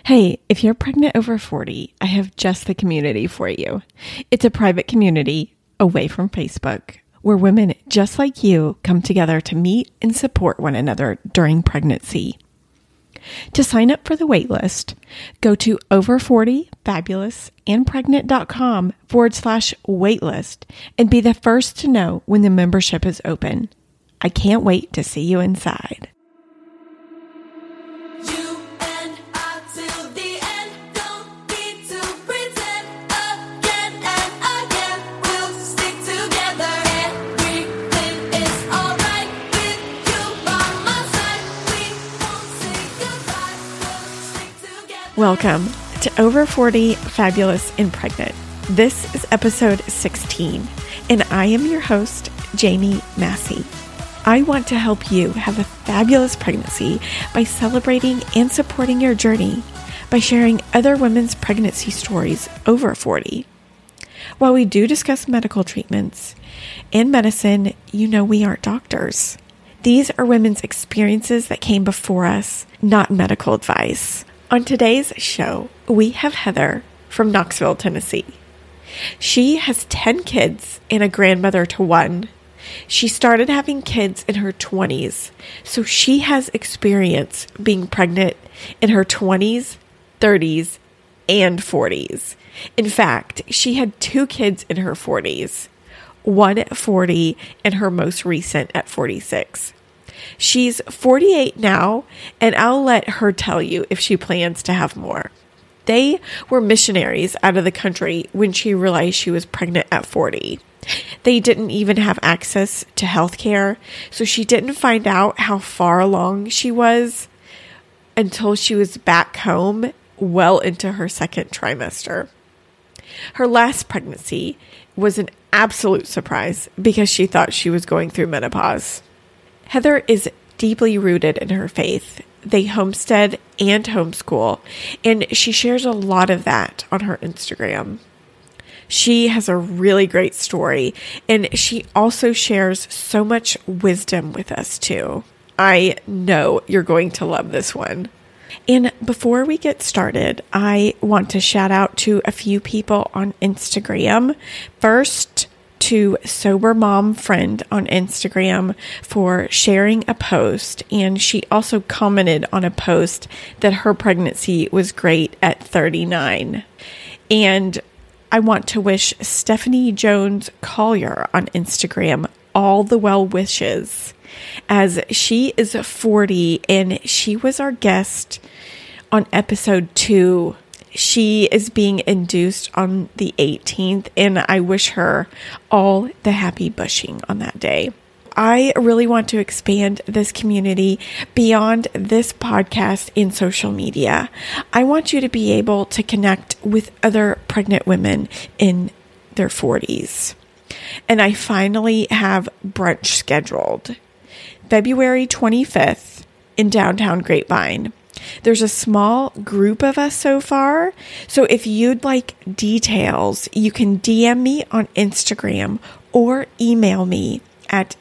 Hey, if you're pregnant over 40, I have just the community for you. It's a private community away from Facebook where women just like you come together to meet and support one another during pregnancy. To sign up for the waitlist, go to over40fabulousandpregnant.com/waitlist and be the first to know when the membership is open. I can't wait to see you inside. Welcome to Over 40 Fabulous and Pregnant. This is episode 16, and I am your host, Jamie Massey. I want to help you have a fabulous pregnancy by celebrating and supporting your journey by sharing other women's pregnancy stories over 40. While we do discuss medical treatments and medicine, you know we aren't doctors. These are women's experiences that came before us, not medical advice. On today's show, we have Heather from Knoxville, Tennessee. She has 10 kids and a grandmother to one. She started having kids in her 20s, so she has experience being pregnant in her 20s, 30s, and 40s. In fact, she had 2 kids in her 40s, one at 40 and her most recent at 46. She's 48 now, and I'll let her tell you if she plans to have more. They were missionaries out of the country when she realized she was pregnant at 40. They didn't even have access to health care, so she didn't find out how far along she was until she was back home well into her second trimester. Her last pregnancy was an absolute surprise because she thought she was going through menopause. Heather is deeply rooted in her faith. They homestead and homeschool, and she shares a lot of that on her Instagram. She has a really great story, and she also shares so much wisdom with us too. I know you're going to love this one. And before we get started, I want to shout out to a few people on Instagram. First, to Sober Mom Friend on Instagram for sharing a post, and she also commented on a post that her pregnancy was great at 39. And I want to wish Stephanie Jones Collier on Instagram all the well wishes, as she is 40 and she was our guest on episode 2. She is being induced on the 18th, and I wish her all the happy bushing on that day. I really want to expand this community beyond this podcast in social media. I want you to be able to connect with other pregnant women in their 40s. And I finally have brunch scheduled. February 25th in downtown Grapevine. There's a small group of us so far, so if you'd like details, you can DM me on Instagram or email me at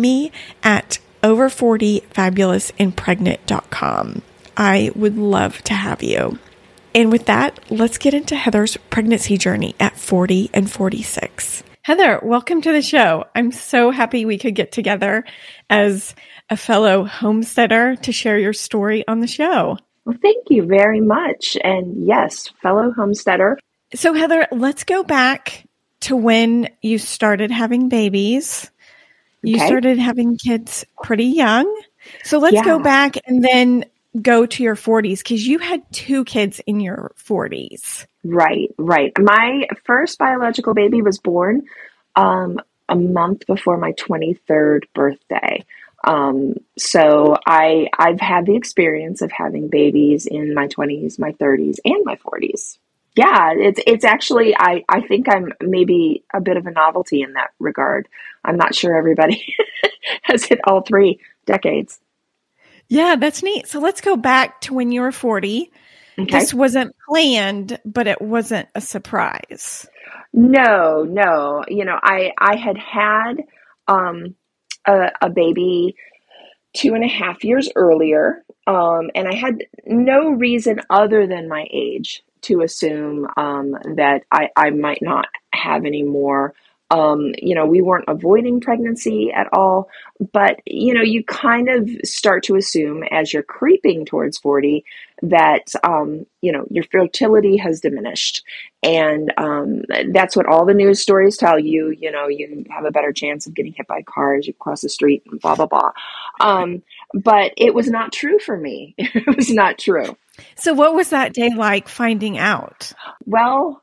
jamie@over40fabulousandpregnant.com. I would love to have you. And with that, let's get into Heather's pregnancy journey at 40 and 46. Heather, welcome to the show. I'm so happy we could get together as a fellow homesteader to share your story on the show. Well, thank you very much. And yes, fellow homesteader. So Heather, let's go back to when you started having babies. You started having kids pretty young. So let's go back and then go to your 40s, because you had 2 kids in your 40s. Right. My first biological baby was born a month before my 23rd birthday. So I've had the experience of having babies in my 20s, my 30s, and my 40s. Yeah, it's actually, I think I'm maybe a bit of a novelty in that regard. I'm not sure everybody has hit all 3 decades. Yeah, that's neat. So let's go back to when you were 40. Okay. This wasn't planned, but it wasn't a surprise. No. You know, I had a baby 2.5 years earlier. And I had no reason other than my age to assume that I might not have any more. We weren't avoiding pregnancy at all, but, you kind of start to assume as you're creeping towards 40 that, your fertility has diminished. And that's what all the news stories tell you. You have a better chance of getting hit by cars, you cross the street, and blah, blah, blah. But it was not true for me. It was not true. So what was that day like finding out? Well,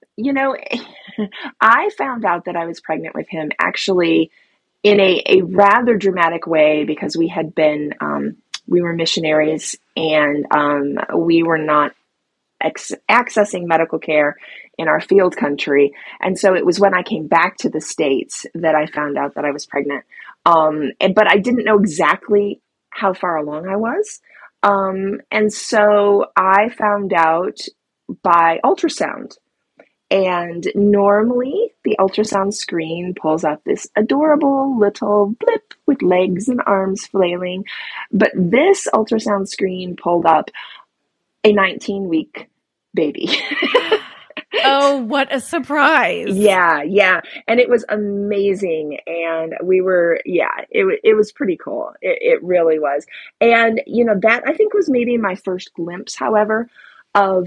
I found out that I was pregnant with him actually in a rather dramatic way because we had been, we were missionaries and we were not accessing medical care in our field country. And so it was when I came back to the States that I found out that I was pregnant. But I didn't know exactly how far along I was. And so I found out by ultrasound. And normally the ultrasound screen pulls up this adorable little blip with legs and arms flailing. But this ultrasound screen pulled up a 19-week baby. Oh, what a surprise. Yeah. And it was amazing. And we were, it was pretty cool. It really was. And, that I think was maybe my first glimpse, however, of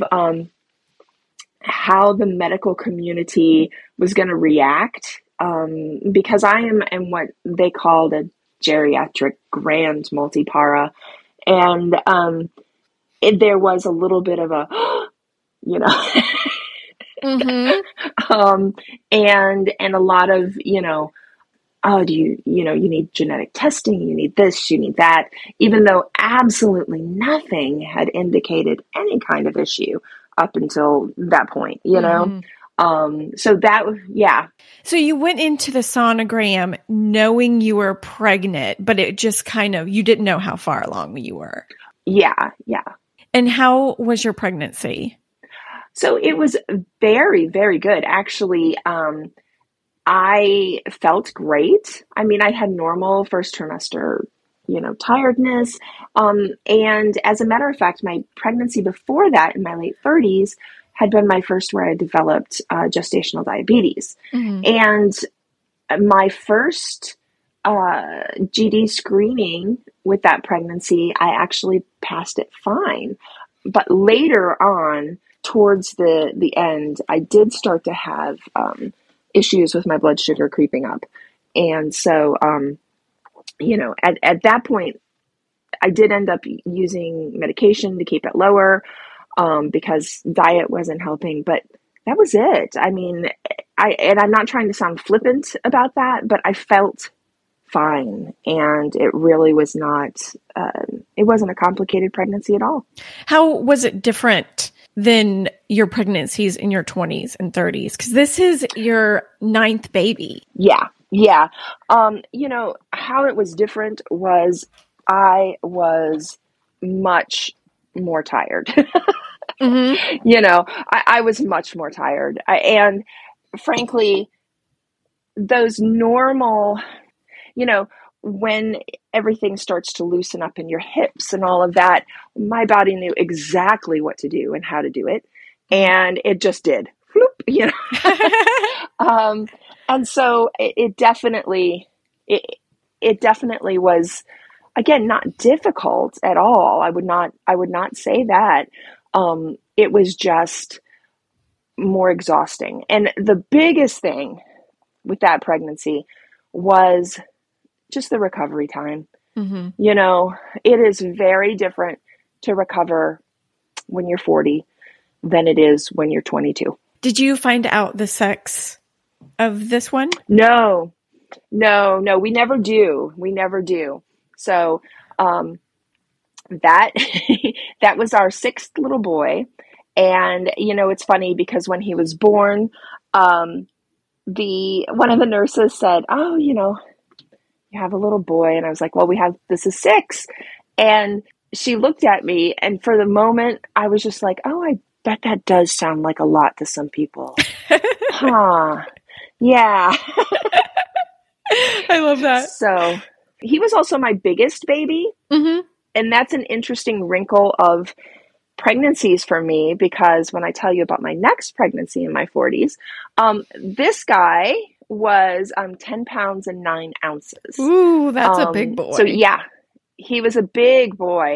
how the medical community was going to react. Because I am what they called a geriatric grand multipara. And there was a little bit of a, Mm-hmm. And a lot of, oh, you need genetic testing, you need this, you need that, even though absolutely nothing had indicated any kind of issue up until that point, So that was, yeah. So you went into the sonogram knowing you were pregnant, but it just you didn't know how far along you were. Yeah. And how was your pregnancy? So it was very, very good. Actually, I felt great. I mean, I had normal first trimester, tiredness. And as a matter of fact, my pregnancy before that in my late 30s had been my first where I developed gestational diabetes. Mm-hmm. And my first GD screening with that pregnancy, I actually passed it fine. But later on, towards the end, I did start to have issues with my blood sugar creeping up. And so, at that point, I did end up using medication to keep it lower because diet wasn't helping. But that was it. I mean, I'm not trying to sound flippant about that, but I felt fine. And it really was not, it wasn't a complicated pregnancy at all. How was it different than your pregnancies in your 20s and 30s? Because this is your 9th baby. Yeah. How it was different was I was much more tired. Mm-hmm. I was much more tired. And frankly, those normal, when everything starts to loosen up in your hips and all of that, my body knew exactly what to do and how to do it. And it just did. And so it definitely was, again, not difficult at all. I would not say that. It was just more exhausting. And the biggest thing with that pregnancy was just the recovery time. Mm-hmm. It is very different to recover when you're 40 than it is when you're 22. Did you find out the sex of this one? No, we never do. So, that was our 6th little boy. And, it's funny because when he was born, one of the nurses said, oh, you have a little boy. And I was like, well, this is 6. And she looked at me, and for the moment I was just like, oh, I bet that does sound like a lot to some people. Huh. Yeah. I love that. So he was also my biggest baby. Mm-hmm. And that's an interesting wrinkle of pregnancies for me, because when I tell you about my next pregnancy in my 40s, this guy was 10 pounds and 9 ounces. Ooh, that's a big boy. So yeah, he was a big boy.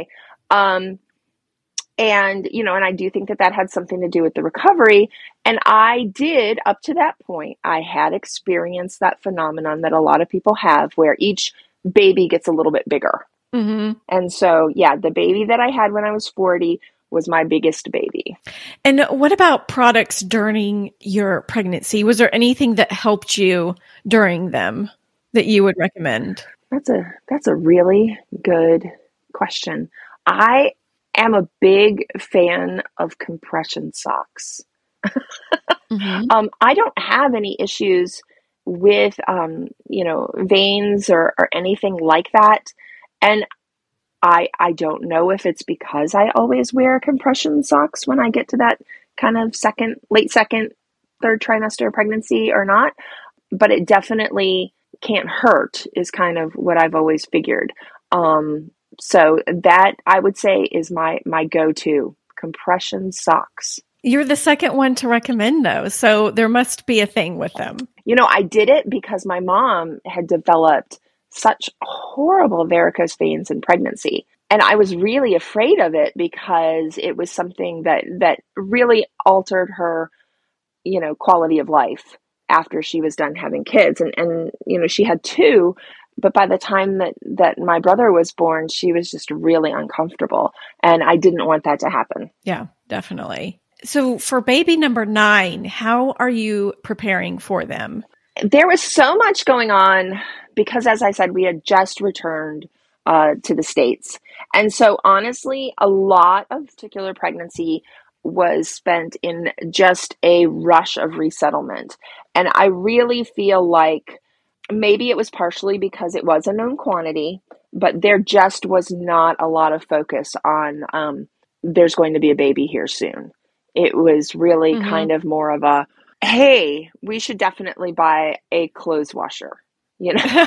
And, you know, and I do think that that had something to do with the recovery. And I did, up to that point, I had experienced that phenomenon that a lot of people have where each baby gets a little bit bigger. Mm-hmm. And so, yeah, the baby that I had when I was 40 was my biggest baby. And what about products during your pregnancy? Was there anything that helped you during them that you would recommend? That's a really good question. I am a big fan of compression socks. Mm-hmm. I don't have any issues with, veins or anything like that. And I don't know if it's because I always wear compression socks when I get to that kind of late second, third trimester pregnancy or not, but it definitely can't hurt is kind of what I've always figured. So that I would say is my go-to, compression socks. You're the second one to recommend those, so there must be a thing with them. You know, I did it because my mom had developed such horrible varicose veins in pregnancy. And I was really afraid of it because it was something that really altered her, you know, quality of life after she was done having kids. And you know, she had 2, but by the time that my brother was born, she was just really uncomfortable. And I didn't want that to happen. Yeah, definitely. So for baby number 9, how are you preparing for them? There was so much going on because, as I said, we had just returned to the States. And so honestly, a lot of particular pregnancy was spent in just a rush of resettlement. And I really feel like maybe it was partially because it was a known quantity, but there just was not a lot of focus on there's going to be a baby here soon. It was really Mm-hmm. kind of more of a, hey, we should definitely buy a clothes washer, you know?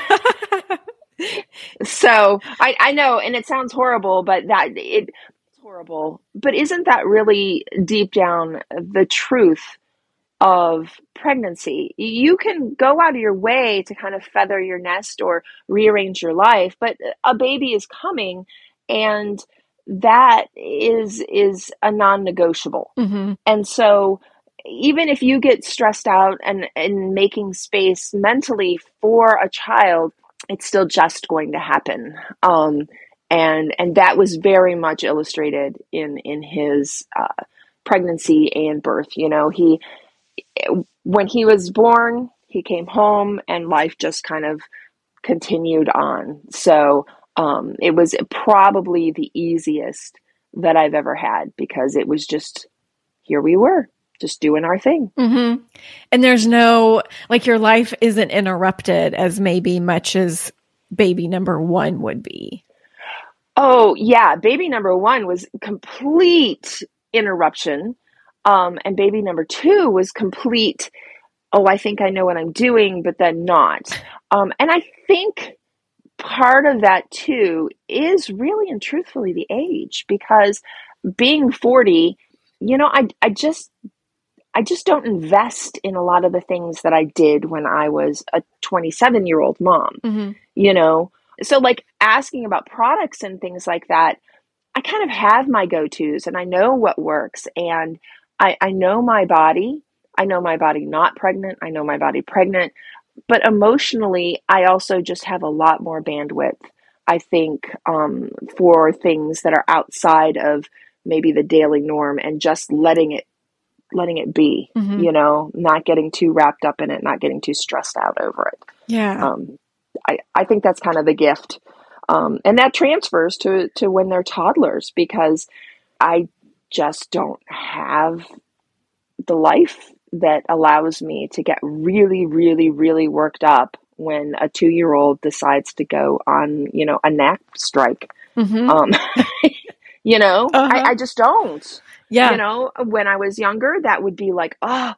So I know, and it sounds horrible, but it's horrible. But isn't that really deep down the truth of pregnancy? You can go out of your way to kind of feather your nest or rearrange your life, but a baby is coming, and that is a non-negotiable. Mm-hmm. And so even if you get stressed out and making space mentally for a child, it's still just going to happen. And that was very much illustrated in his pregnancy and birth. You know, when he was born, he came home and life just kind of continued on. So it was probably the easiest that I've ever had, because it was just, here we were, just doing our thing. Mm-hmm. And there's no, like, your life isn't interrupted as maybe much as baby number 1 would be. Oh, yeah. Baby number 1 was complete interruption. And baby number 2 was complete, oh, I think I know what I'm doing, but then not. And I think part of that too is really and truthfully the age, because being 40, you know, I just don't invest in a lot of the things that I did when I was a 27-year-old mom, Mm-hmm. you know? So like asking about products and things like that, I kind of have my go-tos and I know what works, and I know my body. I know my body not pregnant. I know my body pregnant. But emotionally, I also just have a lot more bandwidth, I think, for things that are outside of maybe the daily norm, and just letting it be, Mm-hmm. you know, not getting too wrapped up in it, not getting too stressed out over it. Yeah. I think that's kind of the gift. And that transfers to when they're toddlers, because I just don't have the life that allows me to get really, really, really worked up when a 2-year-old decides to go on, you know, a nap strike. Mm-hmm. You know, Uh-huh. I just don't. Yeah. You know, when I was younger, that would be like, oh,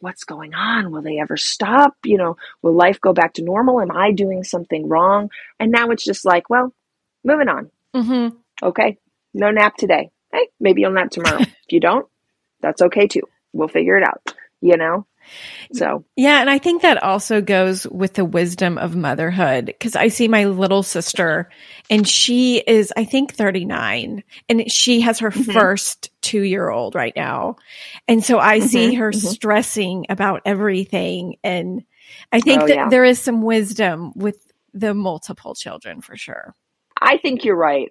what's going on? Will they ever stop? Will life go back to normal? Am I doing something wrong? And now it's just like, well, moving on. Mm-hmm. Okay. No nap today. Hey, maybe you'll nap tomorrow. If you don't, that's okay too. We'll figure it out, So. Yeah. And I think that also goes with the wisdom of motherhood, because I see my little sister and she is, I think, 39, and she has her first 2-year-old right now. And so I see her stressing about everything. And I think that there is some wisdom with the multiple children for sure. I think you're right.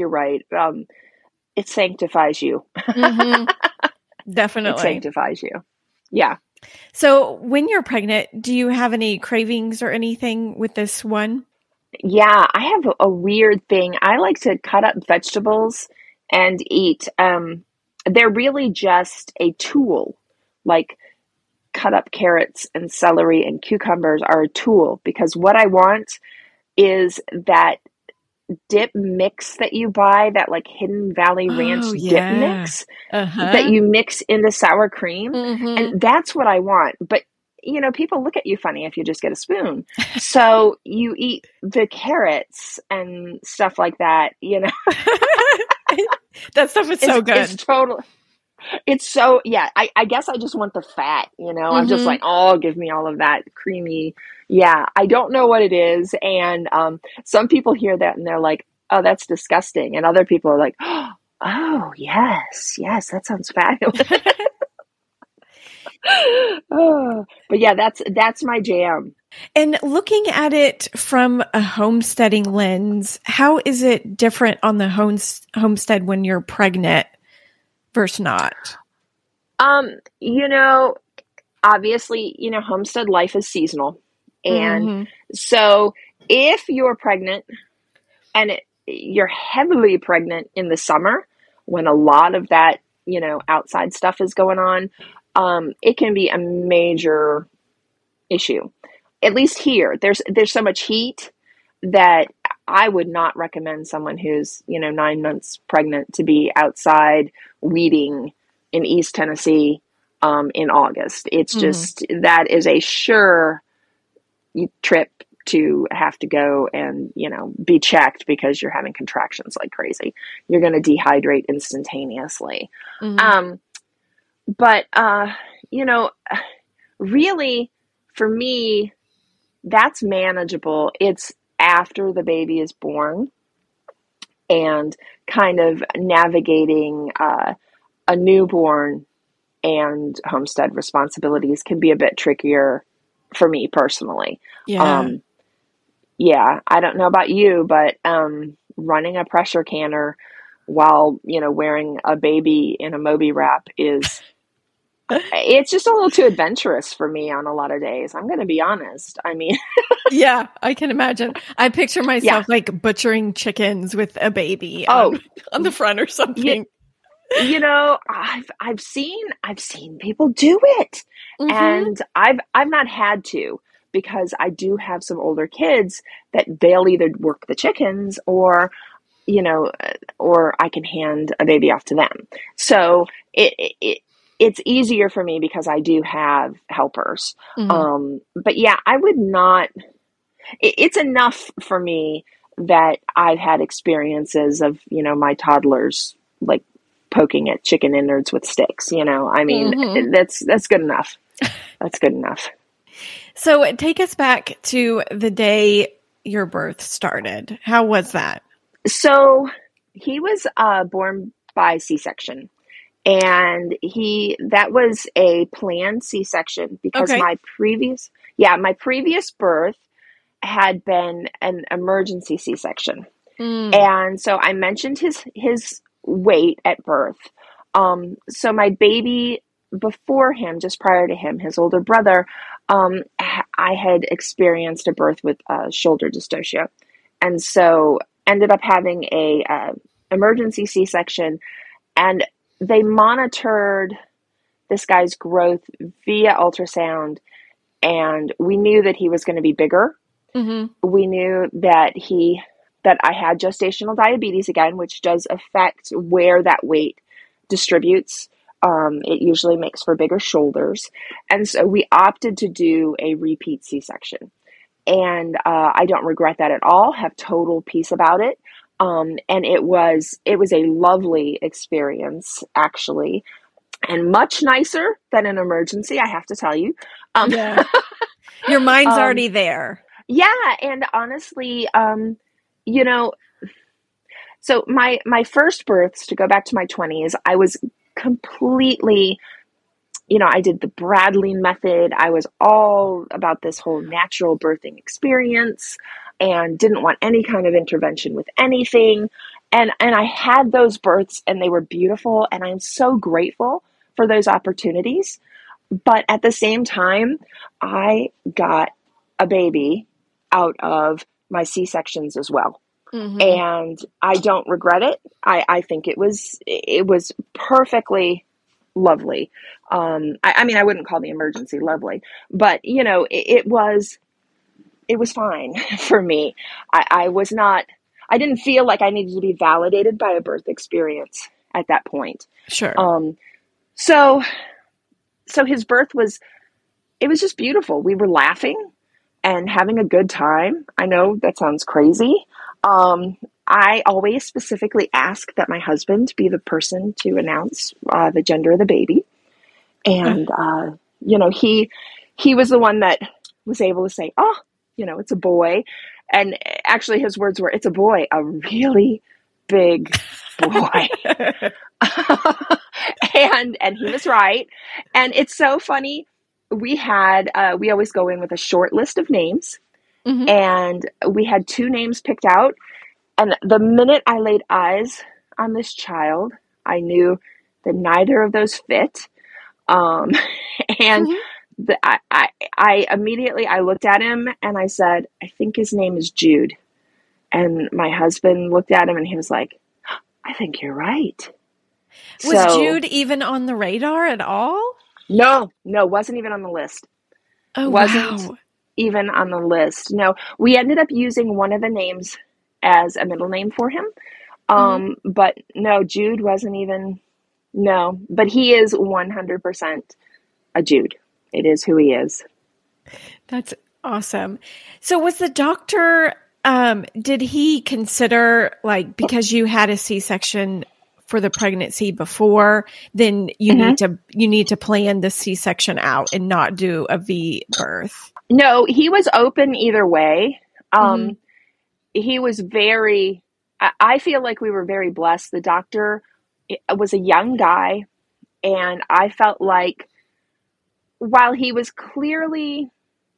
It sanctifies you. Definitely. It sanctifies you. Yeah. So when you're pregnant, do you have any cravings or anything with this one? Yeah, I have a weird thing. I like to cut up vegetables and eat. They're really just a tool. Like cut up carrots and celery and cucumbers are a tool, because what I want is that dip mix that you buy, that like Hidden Valley Ranch dip mix that you mix into sour cream. And that's what I want. But, people look at you funny if you just get a spoon. So you eat the carrots and stuff like that, That stuff is so good. It's totally. It's so, yeah, I guess I just want the fat, I'm just like, oh, give me all of that creamy. Yeah, I don't know what it is. And some people hear that and they're like, oh, that's disgusting. And other people are like, oh, yes, that sounds fabulous. But yeah, that's my jam. And looking at it from a homesteading lens, how is it different on the homestead when you're pregnant versus not? Obviously, homestead life is seasonal. And so if you're pregnant and you're heavily pregnant in the summer, when a lot of that, outside stuff is going on, it can be a major issue. At least here, there's so much heat that I would not recommend someone who's, 9 months pregnant to be outside weeding in East Tennessee in August. It's just, that is a sure trip to have to go and, be checked because you're having contractions like crazy. You're going to dehydrate instantaneously. But, really, for me, that's manageable. It's after the baby is born and kind of navigating a newborn and homestead responsibilities can be a bit trickier for me personally. Yeah. I don't know about you, but running a pressure canner while, wearing a baby in a Moby wrap is... it's just a little too adventurous for me on a lot of days. I'm going to be honest. I mean, yeah, I can imagine. I picture myself like butchering chickens with a baby on the front or something. I've seen people do it, and I've not had to, because I do have some older kids that they'll either work the chickens or I can hand a baby off to them. So it's easier for me because I do have helpers. But yeah, I would not, it's enough for me that I've had experiences of, my toddlers like poking at chicken innards with sticks, I mean, that's good enough. That's good enough. So take us back to the day your birth started. How was that? So he was born by C-section. And that was a planned C-section because my previous birth had been an emergency C-section. And so I mentioned his weight at birth. So my baby before him, just prior to him, his older brother, I had experienced a birth with shoulder dystocia. And so ended up having a emergency C-section, and they monitored this guy's growth via ultrasound, and we knew that he was going to be bigger. We knew that I had gestational diabetes again, which does affect where that weight distributes It usually makes for bigger shoulders. And so we opted to do a repeat C-section. And I don't regret that at all, have total peace about it. And it was a lovely experience, actually, and much nicer than an emergency, I have to tell you. Yeah. Your mind's already there. Yeah. And honestly, you know, so my first births, to go back to my 20s, I was completely, I did the Bradley method. I was all about this whole natural birthing experience and didn't want any kind of intervention with anything. And I had those births and they were beautiful. And I'm so grateful for those opportunities. But at the same time, I got a baby out of my C-sections as well. Mm-hmm. And I don't regret it. I think it was perfectly lovely. I mean, I wouldn't call the emergency lovely, but it was fine for me. I didn't feel like I needed to be validated by a birth experience at that point. Sure. So his birth was just beautiful. We were laughing and having a good time. I know that sounds crazy. I always specifically ask that my husband be the person to announce the gender of the baby. And, he was the one that was able to say, oh, it's a boy. And actually his words were, it's a boy, a really big boy. and he was right. And it's so funny. We always go in with a short list of names. Mm-hmm. And we had 2 names picked out. And the minute I laid eyes on this child, I knew that neither of those fit. And mm-hmm. I immediately, I looked at him and I said, I think his name is Jude. And my husband looked at him and he was like, I think you're right. Was Jude even on the radar at all? No, wasn't even on the list. Oh, wasn't wow. even on the list. No, we ended up using one of the names as a middle name for him. Mm-hmm. But no, Jude wasn't even, no, but he is 100% a Jude. It is who he is. That's awesome. So was the doctor, did he consider, like, because you had a C-section for the pregnancy before, then you mm-hmm. need to plan the C-section out and not do a V birth? No, he was open either way. Mm-hmm. He was I feel like we were very blessed. The doctor was a young guy, and I felt like while he was clearly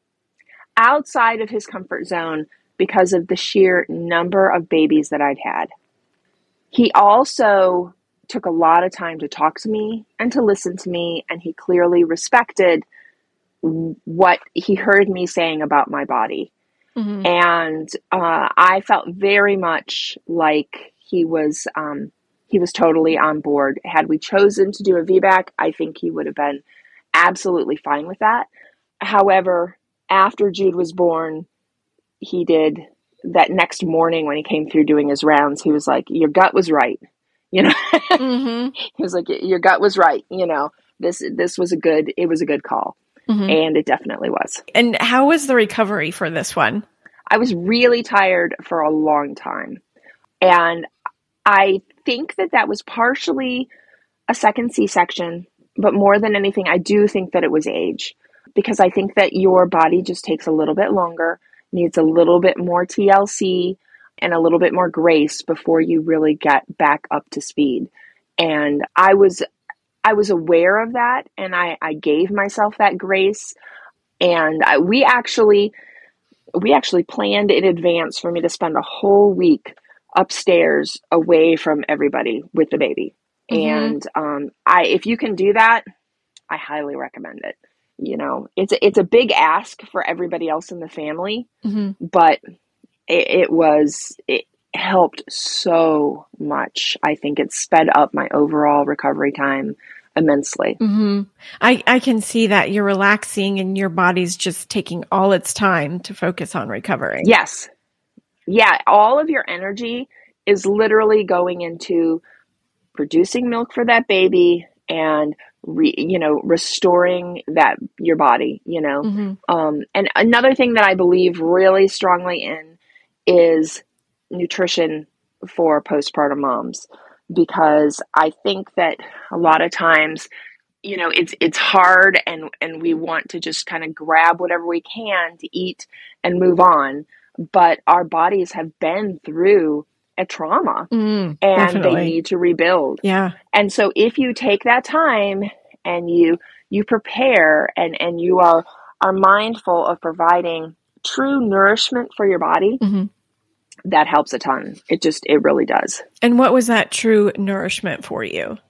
outside of his comfort zone because of the sheer number of babies that I'd had, he also took a lot of time to talk to me and to listen to me, and he clearly respected what he heard me saying about my body. Mm-hmm. And I felt very much like he was totally on board. Had we chosen to do a VBAC, I think he would have been absolutely fine with that. However, after Jude was born, he did that next morning when he came through doing his rounds, he was like, your gut was right. Mm-hmm. He was like, your gut was right. This was a good call. Mm-hmm. And it definitely was. And how was the recovery for this one? I was really tired for a long time. And I think that was partially a second C-section, but more than anything, I do think that it was age, because I think that your body just takes a little bit longer, needs a little bit more TLC and a little bit more grace before you really get back up to speed. And I was aware of that, and I gave myself that grace. And we actually planned in advance for me to spend a whole week upstairs away from everybody with the baby. Mm-hmm. And if you can do that, I highly recommend it. It's a big ask for everybody else in the family, mm-hmm. but it helped so much. I think it sped up my overall recovery time immensely. Mm-hmm. I can see that you're relaxing and your body's just taking all its time to focus on recovering. Yes. Yeah. All of your energy is literally going into producing milk for that baby and restoring that your body, and another thing that I believe really strongly in is nutrition for postpartum moms, because I think that a lot of times, it's hard, and we want to just kind of grab whatever we can to eat and move on, but our bodies have been through a trauma, and definitely. they need to rebuild. Yeah. And so if you take that time and you prepare, and you are mindful of providing true nourishment for your body, that helps a ton. It really does. And what was that true nourishment for you?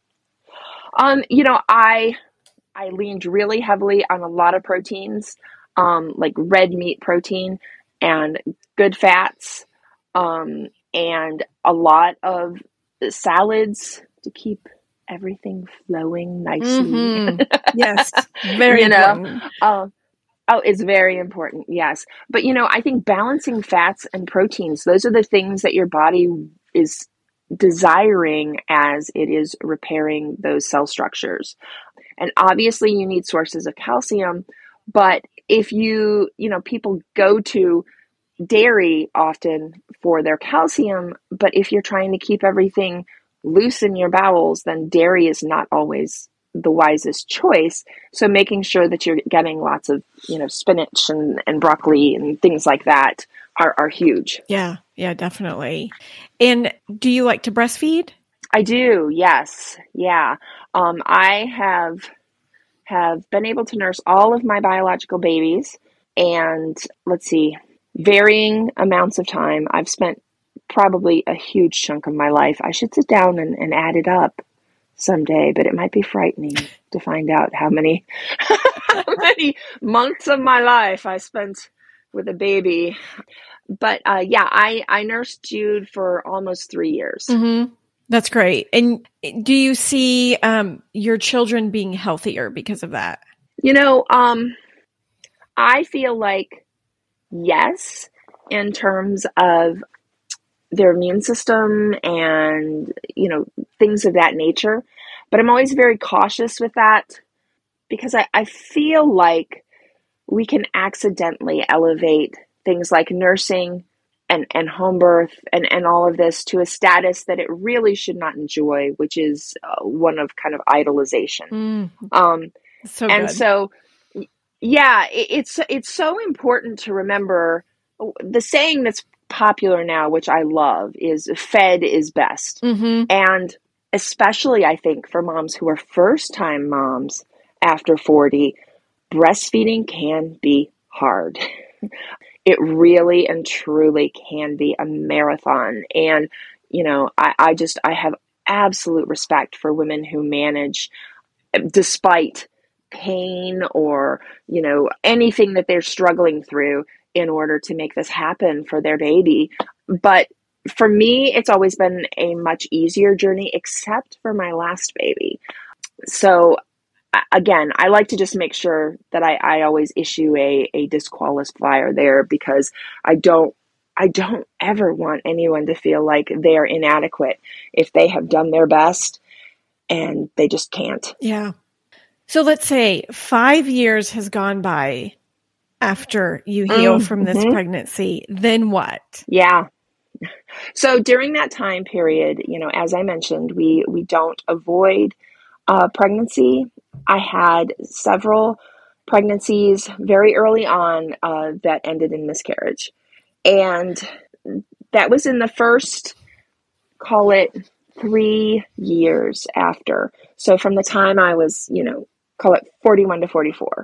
I leaned really heavily on a lot of proteins, like red meat protein and good fats, and a lot of salads to keep everything flowing nicely. Yes, very important. It's very important. Yes. But, I think balancing fats and proteins, those are the things that your body is desiring as it is repairing those cell structures. And obviously you need sources of calcium, but if people go to dairy often for their calcium, but if you're trying to keep everything loose in your bowels, then dairy is not always the wisest choice. So making sure that you're getting lots of, spinach and broccoli and things like that are huge. Yeah, definitely. And do you like to breastfeed? I do. Yes. Yeah. I have been able to nurse all of my biological babies, and let's see, varying amounts of time. I've spent probably a huge chunk of my life. I should sit down and add it up someday, but it might be frightening to find out how many months of my life I spent with a baby. But I nursed Jude for almost 3 years. Mm-hmm. That's great. And do you see your children being healthier because of that? I feel like yes, in terms of their immune system and, things of that nature. But I'm always very cautious with that, because I feel like we can accidentally elevate things like nursing and home birth and all of this to a status that it really should not enjoy, which is one of kind of idolization. So yeah, it's so important to remember the saying that's popular now, which I love, is fed is best. Mm-hmm. And especially, I think, for moms who are first-time moms after 40, breastfeeding can be hard. It really and truly can be a marathon. And, I have absolute respect for women who manage, despite pain or, anything that they're struggling through, in order to make this happen for their baby. But for me, it's always been a much easier journey, except for my last baby. So again, I like to just make sure that I always issue a disqualifier there, because I don't ever want anyone to feel like they are inadequate if they have done their best and they just can't. Yeah. So let's say 5 years has gone by after you heal from this pregnancy, then what? Yeah. So during that time period, as I mentioned, we don't avoid pregnancy. I had several pregnancies very early on that ended in miscarriage. And that was in the first, call it 3 years after. So from the time I was, call it 41 to 44,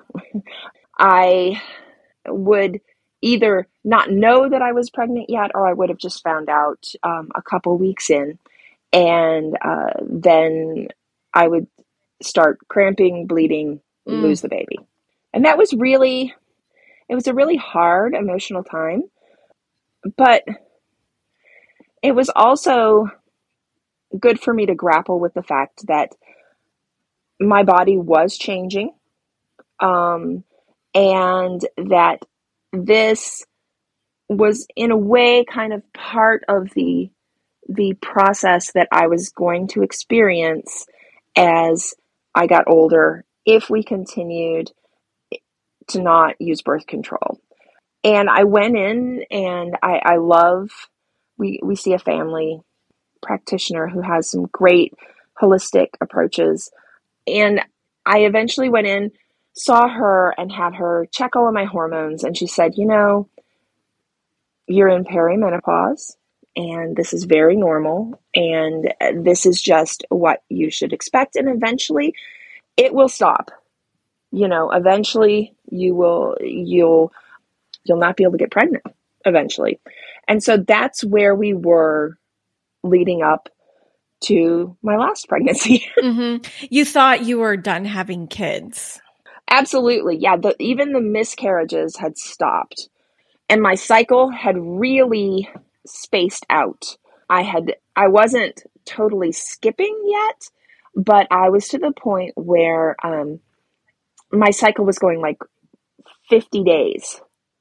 I would either not know that I was pregnant yet, or I would have just found out a couple weeks in. And then I would start cramping, bleeding, lose the baby. And that was it was a really hard emotional time. But it was also good for me to grapple with the fact that my body was changing, and that this was in a way kind of part of the process that I was going to experience. as I got older if we continued to not use birth control. And I went in and I love, we see a family practitioner who has some great holistic approaches. And I eventually went in, saw her, and had her check all of my hormones. And she said, you're in perimenopause, and this is very normal. And this is just what you should expect. And eventually it will stop. Eventually you'll not be able to get pregnant eventually. And so that's where we were leading up to my last pregnancy. Mm-hmm. You thought you were done having kids. Absolutely. Yeah. Even the miscarriages had stopped and my cycle had really spaced out. I wasn't totally skipping yet, but I was to the point where my cycle was going like 50 days,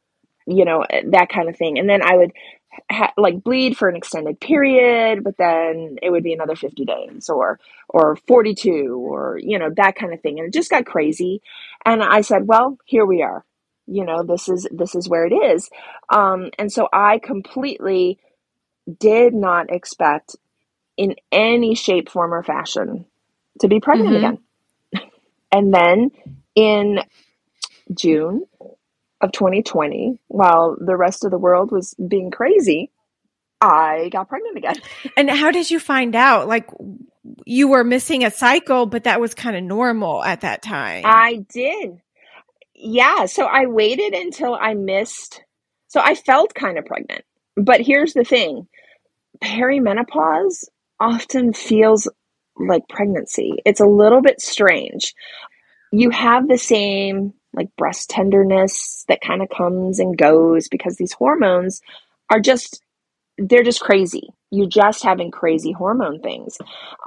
that kind of thing. And then I would bleed for an extended period, but then it would be another 50 days or 42 or, that kind of thing. And it just got crazy. And I said, well, here we are, this is where it is. And so I completely did not expect in any shape, form, or fashion to be pregnant again. And then in June of 2020, while the rest of the world was being crazy, I got pregnant again. And how did you find out? Like, you were missing a cycle, but that was kind of normal at that time. I did. Yeah. So I waited until I missed. So I felt kind of pregnant. But here's the thing. Perimenopause often feels like pregnancy. It's a little bit strange. You have the same like breast tenderness that kind of comes and goes because these hormones are they're just crazy. You're just having crazy hormone things.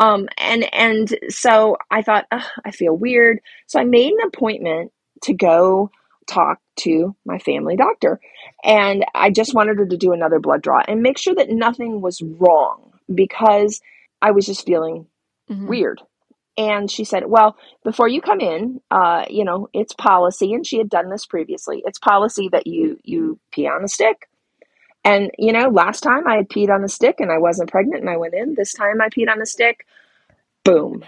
And so I thought, I feel weird. So I made an appointment to go talk to my family doctor. And I just wanted her to do another blood draw and make sure that nothing was wrong because I was just feeling weird. And she said, well, before you come in, it's policy, and she had done this previously. It's policy that you pee on a stick. And, last time I had peed on a stick and I wasn't pregnant and I went in. This time I peed on a stick. Boom.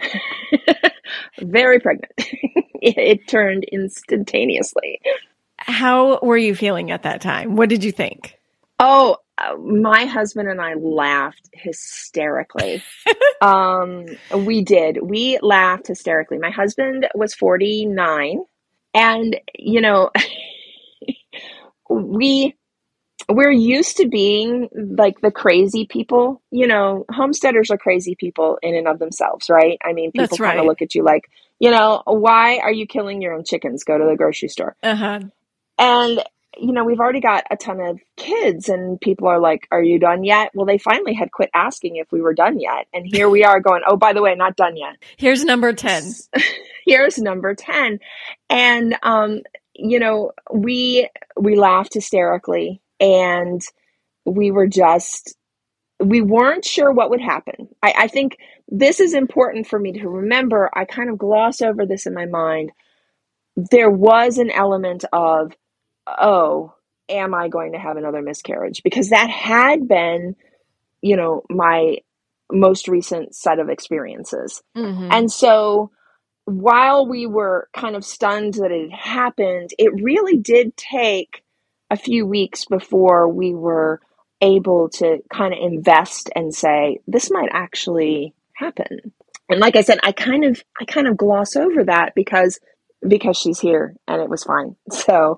Very pregnant. It turned instantaneously. How were you feeling at that time? What did you think? Oh, my husband and I laughed hysterically. We did. We laughed hysterically. My husband was 49 and, we're used to being like the crazy people, homesteaders are crazy people in and of themselves, right? I mean, people kind of look at you like, why are you killing your own chickens? Go to the grocery store. Uh-huh. And, we've already got a ton of kids and people are like, are you done yet? Well, they finally had quit asking if we were done yet. And here we are going, oh, by the way, not done yet. Here's number 10. Here's number 10. And, we laughed hysterically and we weren't sure what would happen. I think this is important for me to remember. I kind of gloss over this in my mind. There was an element of, oh, am I going to have another miscarriage? Because that had been, my most recent set of experiences. And so while we were kind of stunned that it had happened, it really did take a few weeks before we were able to kind of invest and say, this might actually happen. And like I said, I kind of gloss over that because she's here and it was fine. So,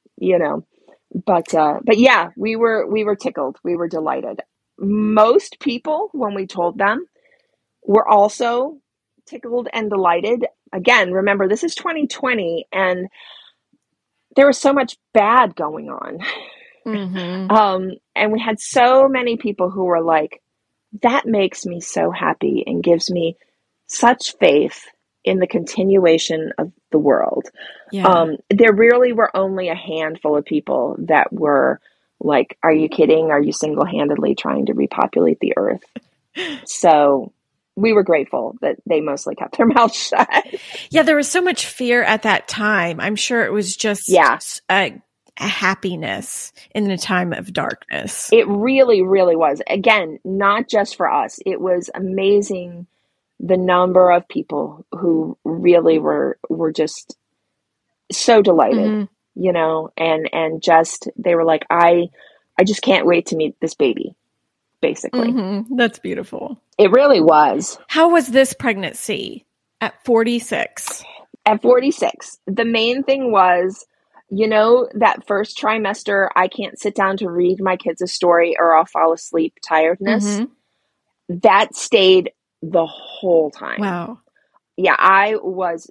but yeah, we were tickled. We were delighted. Most people, when we told them, were also tickled and delighted. Again, remember, this is 2020 and there was so much bad going on. And we had so many people who were like, that makes me so happy and gives me such faith in the continuation of the world. Yeah. There really were only a handful of people that were like, are you kidding? Are you single-handedly trying to repopulate the earth? So we were grateful that they mostly kept their mouths shut. Yeah, there was so much fear at that time. I'm sure it was just a happiness in a time of darkness. It really, really was. Again, not just for us. It was amazing the number of people who really were just so delighted, you know, and just, they were like, I just can't wait to meet this baby, basically. That's beautiful. It really was. How was this pregnancy at 46? At 46, the main thing was, you know, that first trimester, I can't sit down to read my kids a story or I'll fall asleep tiredness. That stayed the whole time. Wow. Yeah, I was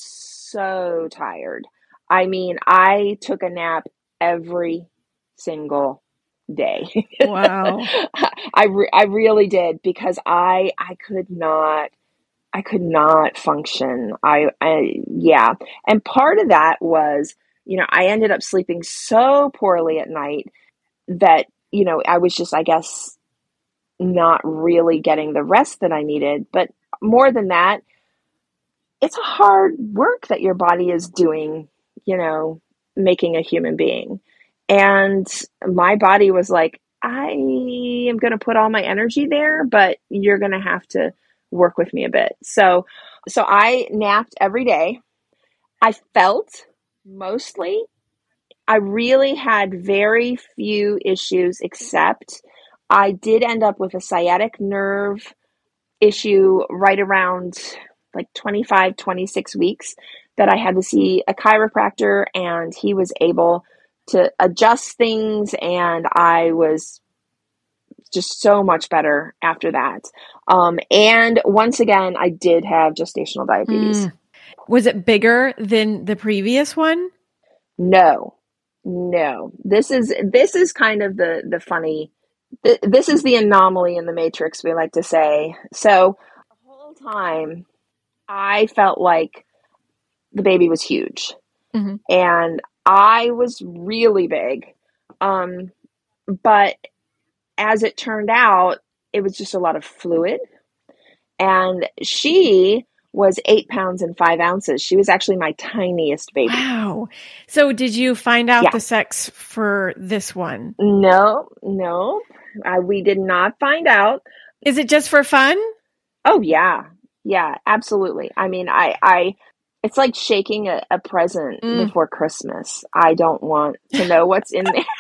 so tired. I mean, I took a nap every single day. Wow. I really did, because I could not function. Yeah. And part of that was, you know, I ended up sleeping so poorly at night that, you know, I was just, I guess, not really getting the rest that I needed. But more than that, it's a hard work that your body is doing, you know, making a human being. And my body was like, I am going to put all my energy there, but you're going to have to work with me a bit. So I napped every day. I felt mostly, I really had very few issues, except I did end up with a sciatic nerve issue right around like 25, 26 weeks, that I had to see a chiropractor, and he was able to adjust things, and I was just so much better after that. And once again, I did have gestational diabetes. Was it bigger than the previous one? No. This is kind of the funny, this is the anomaly in the matrix, we like to say. So the whole time I felt like the baby was huge, and I was really big. But as it turned out, it was just a lot of fluid. And she was 8 pounds and 5 ounces. She was actually my tiniest baby. Wow. So did you find out the sex for this one? No. We did not find out. Is it just for fun? Oh, yeah. Yeah, absolutely. I mean, it's like shaking a present before Christmas. I don't want to know what's in there.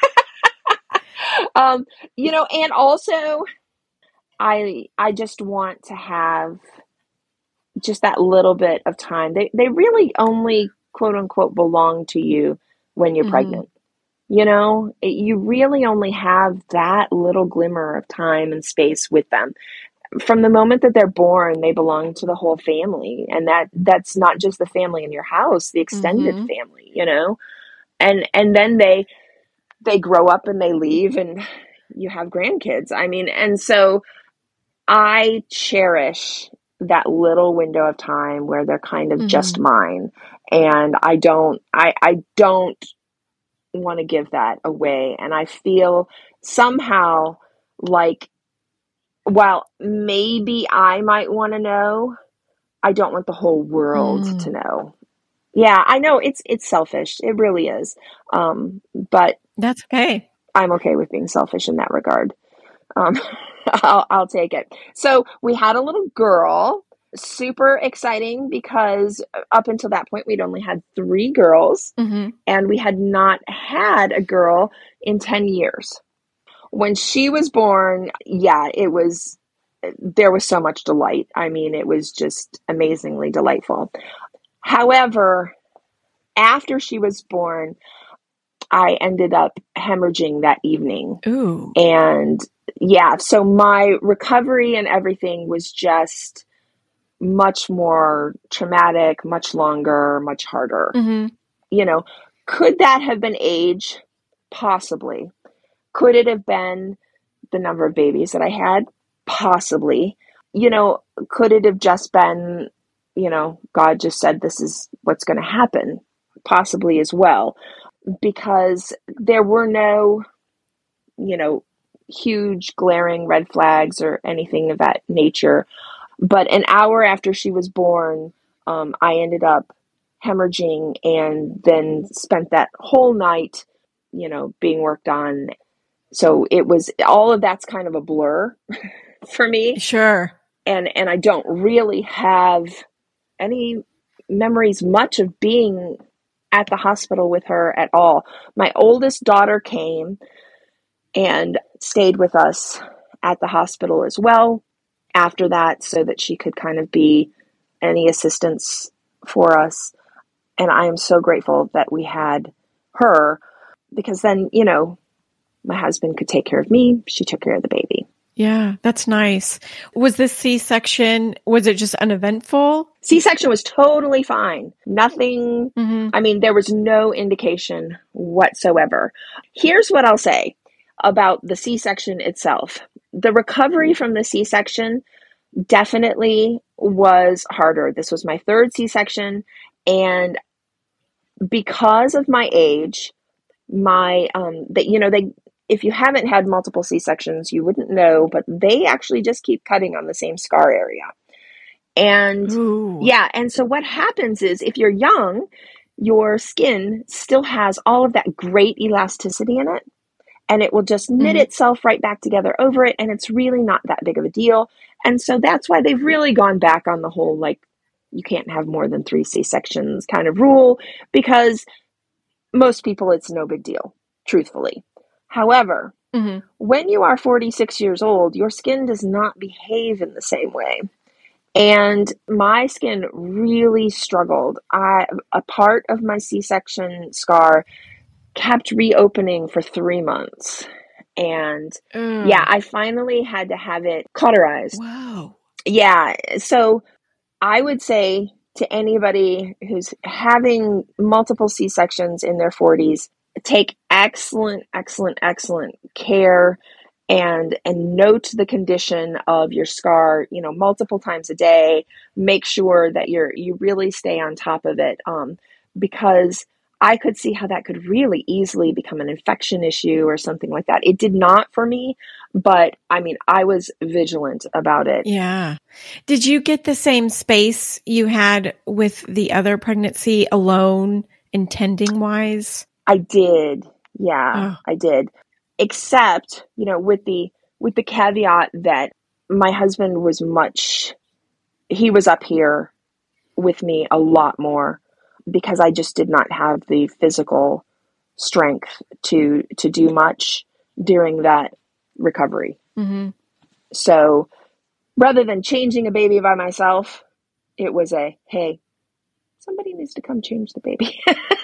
You know, and also I just want to have just that little bit of time. They really only, quote unquote, belong to you when you're pregnant. You know, you really only have that little glimmer of time and space with them. From the moment that they're born, they belong to the whole family. And that's not just the family in your house, the extended family, you know? And then they grow up and they leave and you have grandkids. I mean, and so I cherish that little window of time where they're kind of just mine. And I don't want to give that away. And I feel somehow like, while maybe I might want to know, I don't want the whole world to know. Yeah, I know it's selfish. It really is. But that's okay. I'm okay with being selfish in that regard. I'll take it. So we had a little girl, super exciting, because up until that point, we'd only had 3 girls, and we had not had a girl in 10 years. When she was born, there was so much delight. I mean, it was just amazingly delightful. However, after she was born, I ended up hemorrhaging that evening. Ooh. And yeah, so my recovery and everything was just much more traumatic, much longer, much harder. You know, could that have been age? Possibly. Could it have been the number of babies that I had? Possibly. You know, could it have just been, you know, God just said this is what's going to happen? Possibly as well. Because there were no, you know, huge glaring red flags or anything of that nature. But an hour after she was born, I ended up hemorrhaging and then spent that whole night, being worked on. So it was, all of that's kind of a blur for me. Sure. And I don't really have any memories much of being at the hospital with her at all. My oldest daughter came and stayed with us at the hospital as well after that, so that she could kind of be any assistance for us. And I am so grateful that we had her, because then, my husband could take care of me. She took care of the baby. Yeah, that's nice. Was this C-section, was it just uneventful? C-section was totally fine. Nothing, I mean, there was no indication whatsoever. Here's what I'll say about the C-section itself. The recovery from the C-section definitely was harder. This was my third C-section, and because of my age, if you haven't had multiple C-sections, you wouldn't know, but they actually just keep cutting on the same scar area. And and so what happens is, if you're young, your skin still has all of that great elasticity in it, and it will just knit itself right back together over it, and it's really not that big of a deal. And so that's why they've really gone back on the whole, you can't have more than 3 C-sections kind of rule, because most people, it's no big deal, truthfully. However, when you are 46 years old, your skin does not behave in the same way. And my skin really struggled. A part of my C-section scar kept reopening for 3 months. And I finally had to have it cauterized. Wow. Yeah. So I would say to anybody who's having multiple C-sections in their 40s, take excellent care and note the condition of your scar, multiple times a day. Make sure that you really stay on top of it, because I could see how that could really easily become an infection issue or something like that. It did not for me, but I mean, I was vigilant about it. Yeah. Did you get the same space you had with the other pregnancy alone, intending wise? I did. Yeah, I did. Except, with the caveat that my husband was he was up here with me a lot more, because I just did not have the physical strength to do much during that recovery. So rather than changing a baby by myself, it was hey, somebody needs to come change the baby.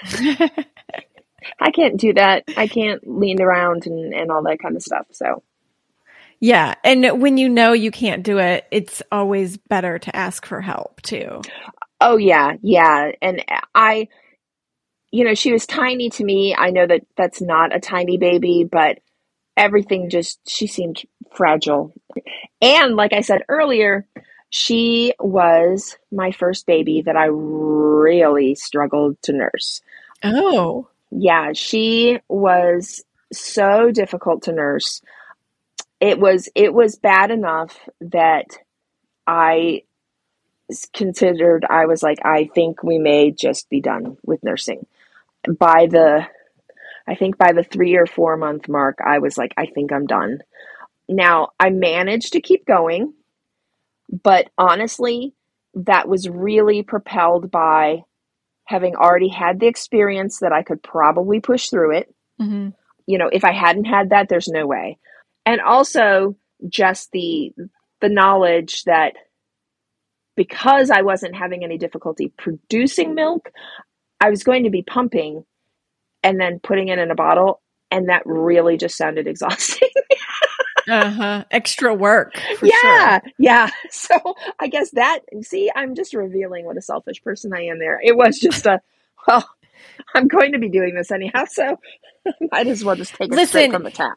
I can't do that. I can't lean around and all that kind of stuff. So, yeah. And when you can't do it, it's always better to ask for help too. Oh, yeah. Yeah. And she was tiny to me. I know that that's not a tiny baby, but everything she seemed fragile. And like I said earlier, she was my first baby that I really struggled to nurse. Oh. Yeah, she was so difficult to nurse. It was bad enough that I considered, I was like, I think we may just be done with nursing. By the 3 or 4 month mark, I was like, I think I'm done. Now, I managed to keep going, but honestly, that was really propelled by having already had the experience that I could probably push through it. If I hadn't had that, there's no way. And also just the knowledge that because I wasn't having any difficulty producing milk, I was going to be pumping and then putting it in a bottle. And that really just sounded exhausting. Extra work. For sure. Yeah. So I guess I'm just revealing what a selfish person I am there. It was just I'm going to be doing this anyhow, so might as well just take it straight from the tap.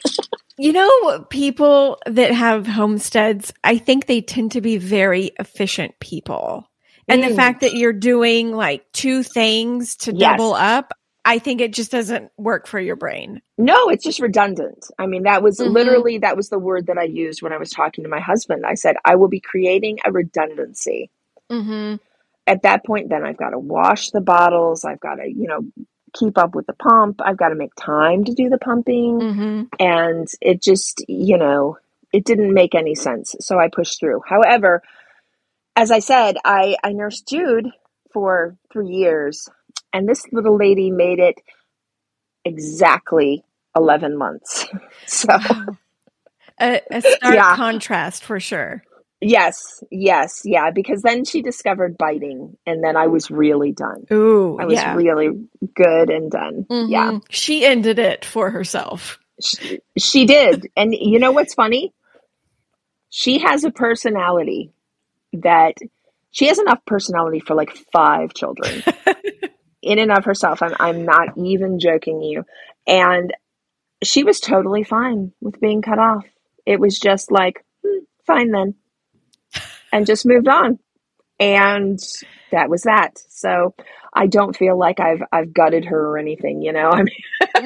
People that have homesteads, I think they tend to be very efficient people. And the fact that you're doing like 2 things to double up, I think it just doesn't work for your brain. No, it's just redundant. I mean, that was Mhm. literally, that was the word that I used when I was talking to my husband. I said, I will be creating a redundancy. Mhm. At that point, then I've got to wash the bottles. I've got to, keep up with the pump. I've got to make time to do the pumping. Mhm. And it just, it didn't make any sense. So I pushed through. However, as I said, I nursed Jude for 3 years, and this little lady made it exactly 11 months. So, Wow. A stark yeah, contrast for sure. yes, yeah, because then she discovered biting, and then I was really done. Ooh, I was yeah. really good and done. Yeah, She ended it for herself. she did. And you know what's funny? She has a personality that she has enough personality for like 5 children in and of herself. I'm not even joking you. And she was totally fine with being cut off. It was just like, fine then, and just moved on. And that was that. So I don't feel like I've gutted her or anything, I mean,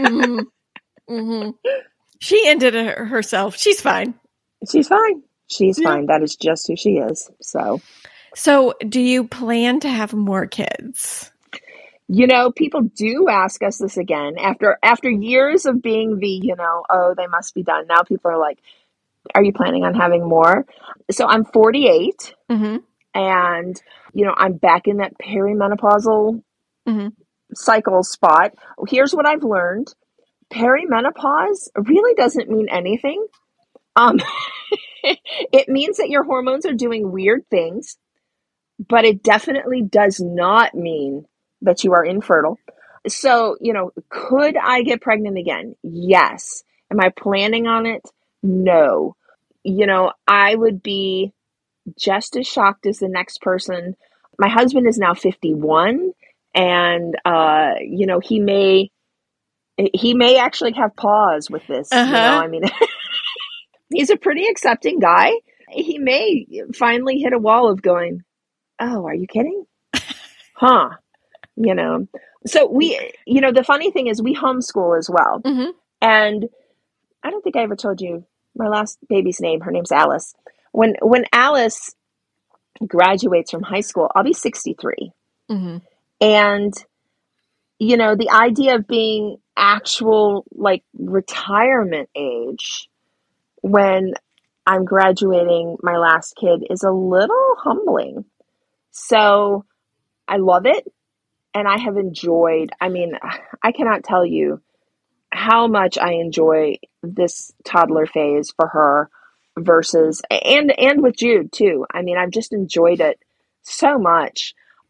She ended it herself. She's fine. she's fine. She's Yeah. fine. That is just who she is. So, do you plan to have more kids? People do ask us this again after years of being the, oh, they must be done. Now people are like, are you planning on having more? So I'm 48, Mm-hmm. and I'm back in that perimenopausal Mm-hmm. cycle spot. Here's what I've learned. Perimenopause really doesn't mean anything. It means that your hormones are doing weird things, but it definitely does not mean that you are infertile. So, could I get pregnant again? Yes. Am I planning on it? No. I would be just as shocked as the next person. My husband is now 51, and he may actually have pause with this. I mean, he's a pretty accepting guy. He may finally hit a wall of going, oh, are you kidding? Huh? So the funny thing is we homeschool as well. Mm-hmm. And I don't think I ever told you my last baby's name. Her name's Alice. When Alice graduates from high school, I'll be 63. Mm-hmm. And, the idea of being actual like retirement age when I'm graduating my last kid is a little humbling. So I love it. And I have enjoyed, I cannot tell you how much I enjoy this toddler phase for her versus, and with Jude too. I've just enjoyed it so much.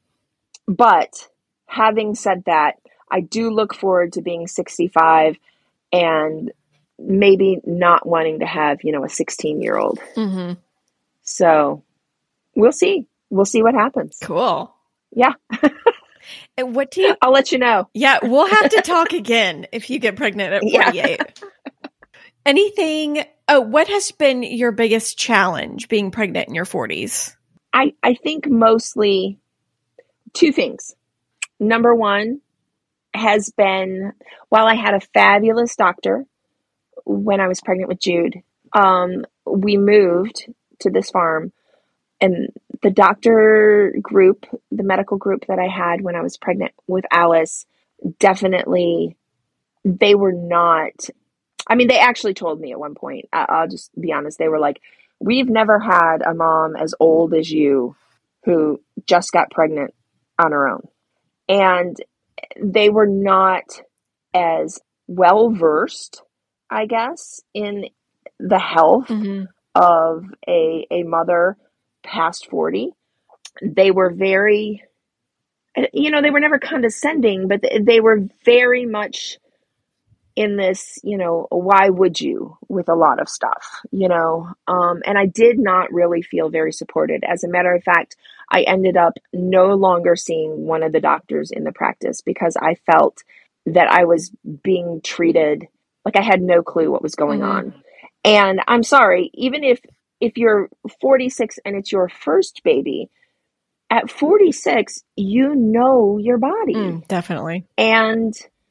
But having said that, I do look forward to being 65 and maybe not wanting to have, a 16-year-old. Mm-hmm. So we'll see. We'll see what happens. Cool. Yeah. And what do you... I'll let you know. Yeah, we'll have to talk again if you get pregnant at 48. Yeah. Anything... Oh, what has been your biggest challenge being pregnant in your 40s? I think mostly 2 things. Number 1 has been, while I had a fabulous doctor when I was pregnant with Jude, we moved to this farm, and the doctor group, the medical group that I had when I was pregnant with Alice, definitely, they were not, they actually told me at one point, I'll just be honest, they were like, we've never had a mom as old as you who just got pregnant on her own. And they were not as well versed, I guess, in the health of a mother past 40. They were very, they were never condescending, but they were very much in this, why would you with a lot of stuff, and I did not really feel very supported. As a matter of fact, I ended up no longer seeing one of the doctors in the practice because I felt that I was being treated like I had no clue what was going on. And I'm sorry, even if you're 46 and it's your first baby, at 46, you know your body. Definitely. And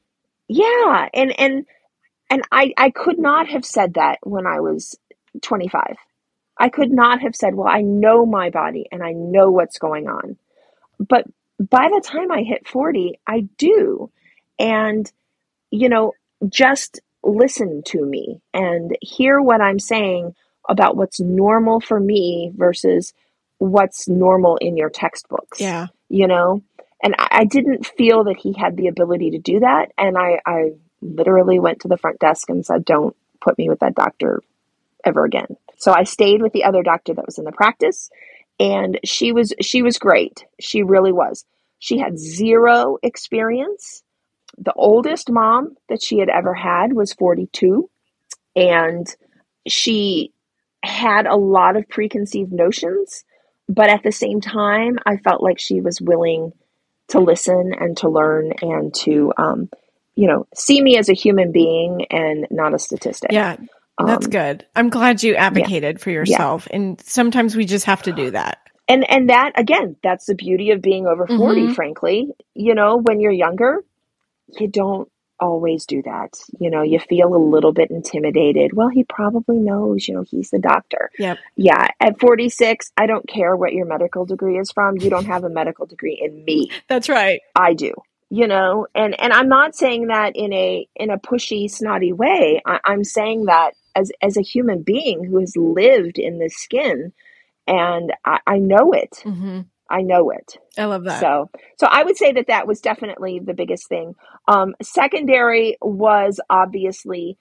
yeah. And I could not have said that when I was 25. I could not have said, well, I know my body and I know what's going on. But by the time I hit 40, I do. And, you know, just listen to me and hear what I'm saying about what's normal for me versus what's normal in your textbooks, Yeah. you know? And I didn't feel that he had the ability to do that. And I literally went to the front desk and said, don't put me with that doctor ever again. So I stayed with the other doctor that was in the practice, and she was great. She really was. She had zero experience. The oldest mom that she had ever had was 42, and she had a lot of preconceived notions, but at the same time, I felt like she was willing to listen and to learn and to, see me as a human being and not a statistic. Yeah. That's good. I'm glad you Yeah, advocated for yeah. yourself. And sometimes we just have to do that. And that, again, that's the beauty of being over 40, Mm-hmm. frankly. When you're younger, you don't always do that. You feel a little bit intimidated. Well, he probably knows, he's the doctor. Yep. Yeah. At 46, I don't care what your medical degree is from. You don't have a medical degree in me. That's right. I do. And I'm not saying that in a pushy, snotty way. I'm saying that as a human being who has lived in this skin, and I know it. Mm-hmm. I know it. I love that. So I would say that was definitely the biggest thing. Secondary was obviously,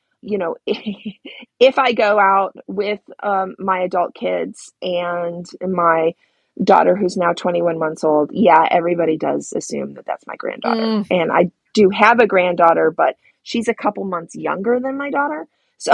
if I go out with my adult kids and my daughter who's now 21 months old, yeah, everybody does assume that that's my granddaughter. And I do have a granddaughter, but she's a couple months younger than my daughter.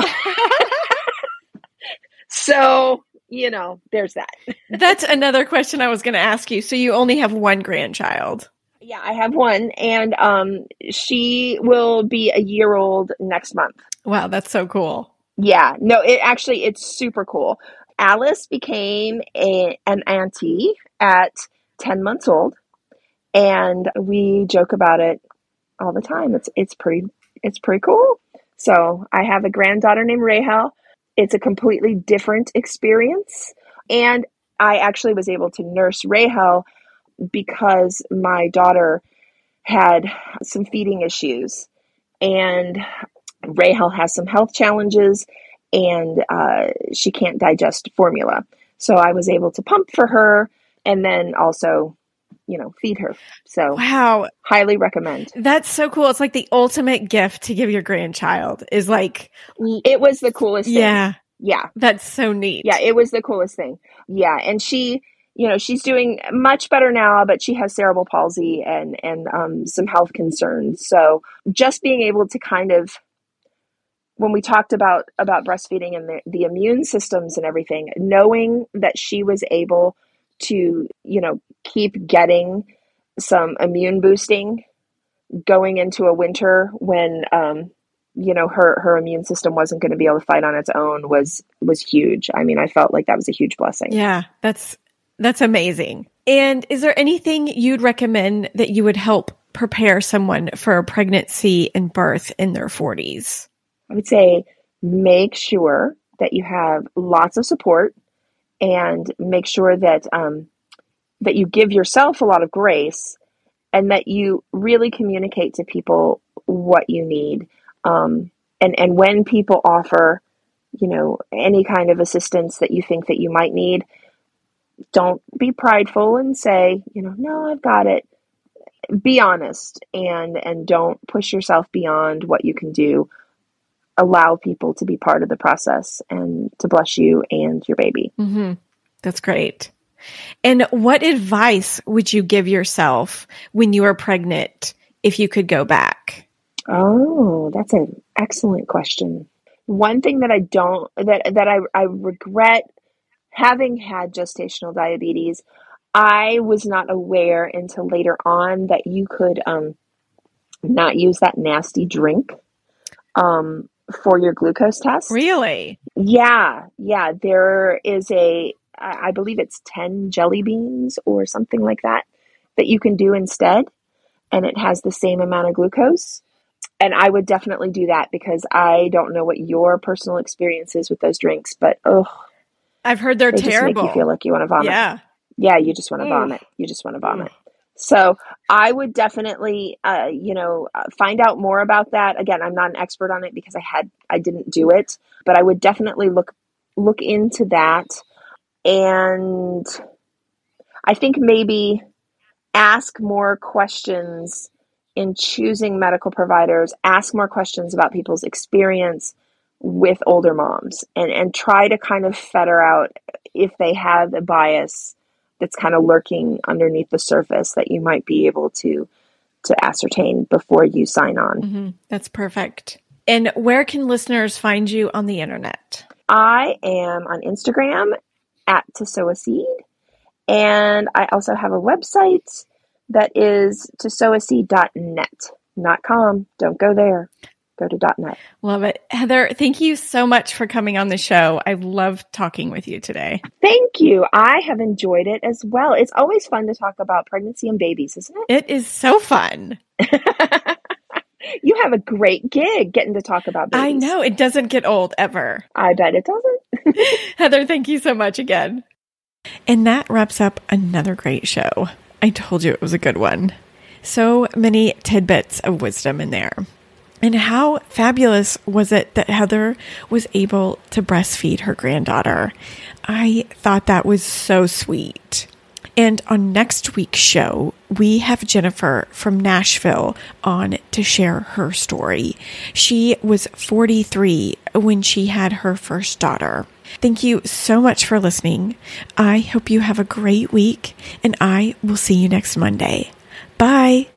So there's that. That's another question I was going to ask you. So you only have one grandchild? Yeah, I have one, and she will be a year old next month. Wow, that's so cool. Yeah, no, it's super cool. Alice became an auntie at 10 months old, and we joke about it all the time. It's pretty cool. So I have a granddaughter named Rahel. It's a completely different experience, and I actually was able to nurse Rahel because my daughter had some feeding issues, and Rahel has some health challenges, and she can't digest formula. So I was able to pump for her and then also, feed her. So wow, highly recommend. That's so cool. It's like the ultimate gift to give your grandchild is like, it was the coolest thing. Yeah. Yeah. That's so neat. Yeah, it was the coolest thing. Yeah. And she's doing much better now, but she has cerebral palsy and some health concerns. So just being able to kind of, when we talked about breastfeeding and the immune systems and everything, knowing that she was able to, keep getting some immune boosting going into a winter when, her immune system wasn't going to be able to fight on its own was huge. I mean, I felt like that was a huge blessing. Yeah, that's amazing. And is there anything you'd recommend that you would help prepare someone for a pregnancy and birth in their 40s? I would say make sure that you have lots of support, and make sure that that you give yourself a lot of grace, and that you really communicate to people what you need. And when people offer, any kind of assistance that you think that you might need, don't be prideful and say, no, I've got it. Be honest, and don't push yourself beyond what you can do. Allow people to be part of the process and to bless you and your baby. Mm-hmm. That's great. And what advice would you give yourself when you were pregnant if you could go back? Oh, that's an excellent question. One thing that I regret, having had gestational diabetes, I was not aware until later on that you could not use that nasty drink for your glucose test. Really? Yeah. There is I believe it's 10 jelly beans or something like that you can do instead, and it has the same amount of glucose. And I would definitely do that because I don't know what your personal experience is with those drinks, but I've heard they're they terrible. just make you feel like you want to vomit. Yeah, you just want to vomit. You just want to vomit. So I would definitely, find out more about that. Again, I'm not an expert on it because I didn't do it, but I would definitely look into that. And I think maybe ask more questions in choosing medical providers, ask more questions about people's experience with older moms and try to kind of fetter out if they have a bias that's kind of lurking underneath the surface that you might be able to ascertain before you sign on. Mm-hmm. That's perfect. And where can listeners find you on the internet? I am on Instagram at To Sow a Seed. And I also have a website that is tosowaseed.net, not .com. Don't go there. Go to .net. Love it. Heather, thank you so much for coming on the show. I love talking with you today. Thank you. I have enjoyed it as well. It's always fun to talk about pregnancy and babies, isn't it? It is so fun. You have a great gig getting to talk about babies. I know. It doesn't get old ever. I bet it doesn't. Heather, thank you so much again. And that wraps up another great show. I told you it was a good one. So many tidbits of wisdom in there. And how fabulous was it that Heather was able to breastfeed her granddaughter? I thought that was so sweet. And on next week's show, we have Jennifer from Nashville on to share her story. She was 43 when she had her first daughter. Thank you so much for listening. I hope you have a great week, and I will see you next Monday. Bye.